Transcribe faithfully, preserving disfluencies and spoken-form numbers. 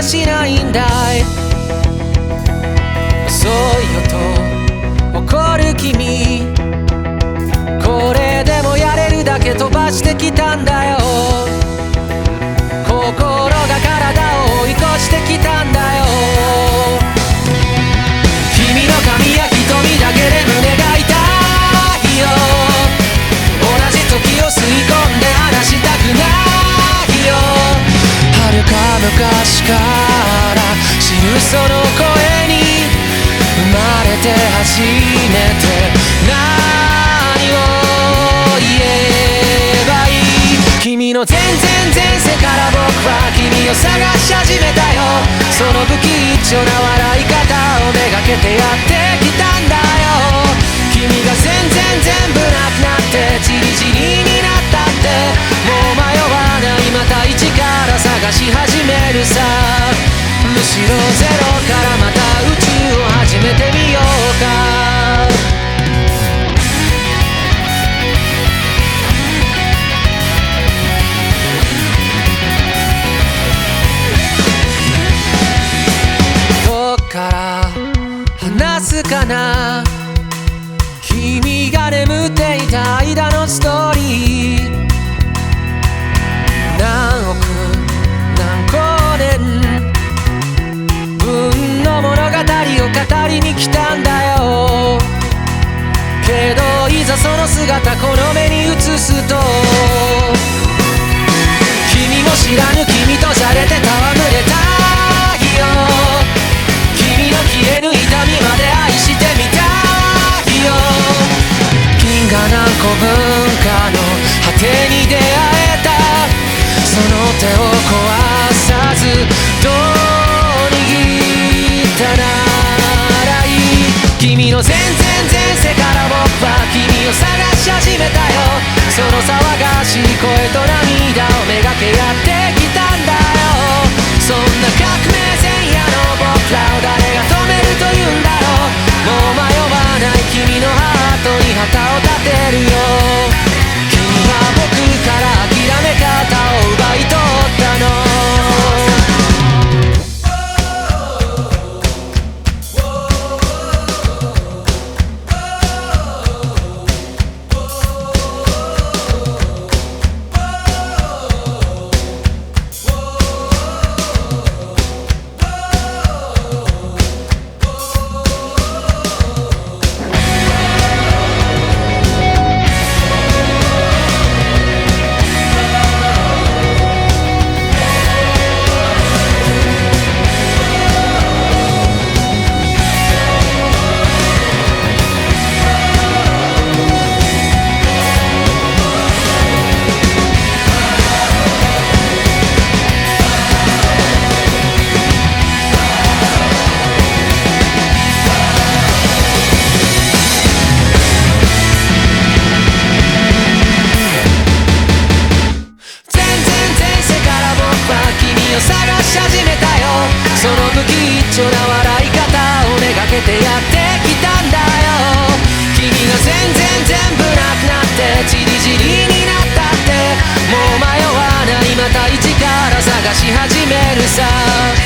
しないんだい。遅いよと怒る君、これでもやれるだけ飛ばしてきたんだよ。心が体を追い越してきたんだよ。君の髪や瞳だけで胸が痛いよ。同じ時を吸い込んで話したくないよ。遥か昔から知るその声に生まれて初めて何を言えばいい。君の全然前世から僕は君を探し始めたよ。その不吉祥な笑い方をめがけてやってきたんだよ。君が全然全部なくなってチリチリになったって、もう迷わない、また一から探し始めるさ。むしろゼロからまた宇宙を始めてみようか。どっから話すかな、君が眠っていた間のストーリー。何億何光年分の物語を語りに来たんだよ。けどいざその姿この目に映すと、君も知らぬ君とじゃれて戯れたいよ。君の消えぬ痛みまで愛してみたいよ。銀河何個分かの果てに出会えた、その手を壊さずどう握ったならいい。君の全然前世から僕は君を探し始めたよ。その騒がしい声と涙をめがけやってきたんだよ。そんな革命前夜の僕らを誰が止めるというんだろう。もう迷わない君のハートに旗を立てるよ。君は僕から諦め方を奪い取ったの。探し始めたよ。その不吉祥な笑い方をめがけてやってきたんだよ。君が全然全部なくなってチリチリになったって、もう迷わない、また一から探し始めるさ。